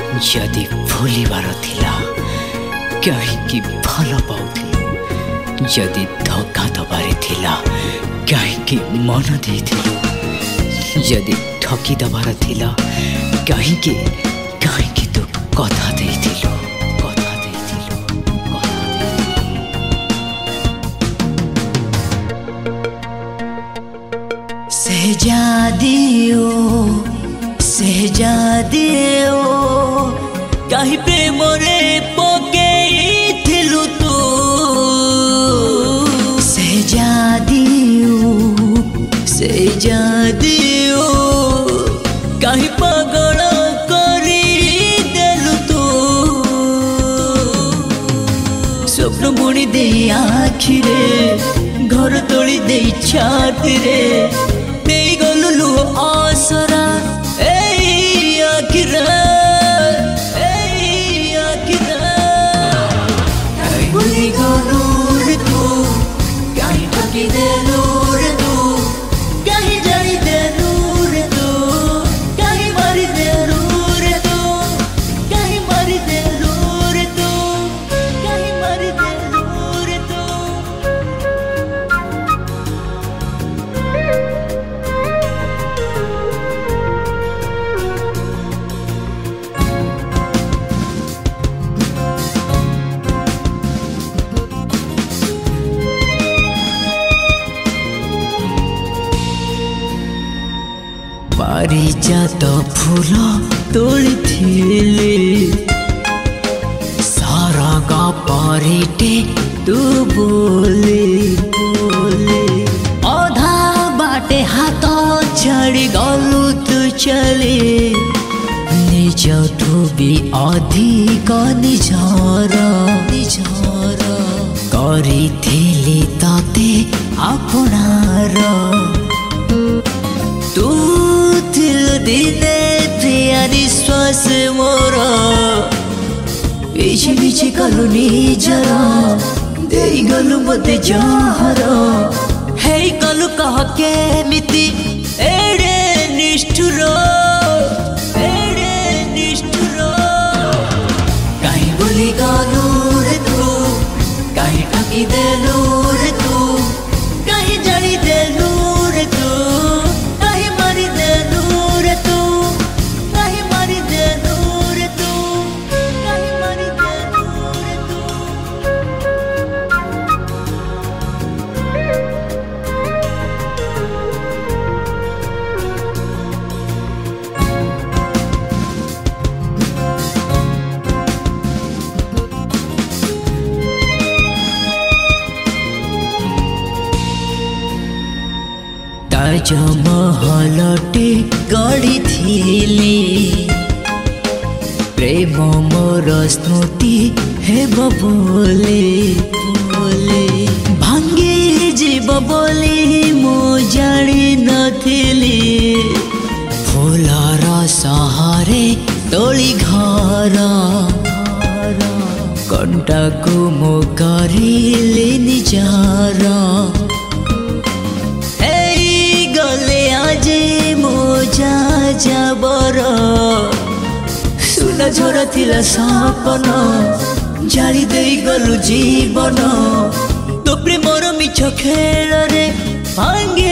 जदि भूलिबार थिला कहीं भल पाउथिलु, जदि धोखा दबारे थिला कहीं मन देथिलु, जदि ठकी दबार थिला कहीं तू कथा देथिलु। सहजादियो कहीं प्रेम रे पकेइथिलु तू। सहजादियो कहीं पागल करी देलु तू। स्वप्न बुणी दे आखिरे घर तोली दे छाती रे दे गलु लु आसरा भूली गलु रे तू कहीं ठकी देलु रे तू, कहीं जाई देलु रे तू, कहीं मारी देलु रे तू, कहीं मारी देलु रे तू, कहीं मारी देलु रे तू। पारिजात फूल तोलिथिली सरग परिटे तू बोले अधा बाटे हाथ छाड़ी गलु तू चले निजठू भी अधिक निझर करिथिली तते आपणार। तू दिने प्रिया निश्वास मोर पीछे पीछे कलु निजर दे गलु मते जहर हे कलु कह केमिति एड़े निष्ठुर कहीं भूली गलु रे तू कहीं ठकी देलु रे तू, कहीं जानी देलु रे तू, ताजमहलटे गढ़ी प्रेम मोर स्मृति हेब बोले भांगी जीव बोली मो जानी नथिली फूलर सहरे तोली घर कंटा को मो करिले निजार। जाबर सुना झरा थिला सपन जाली दे गलु जीवन तो प्रेमर मिछ खेल रे भांगी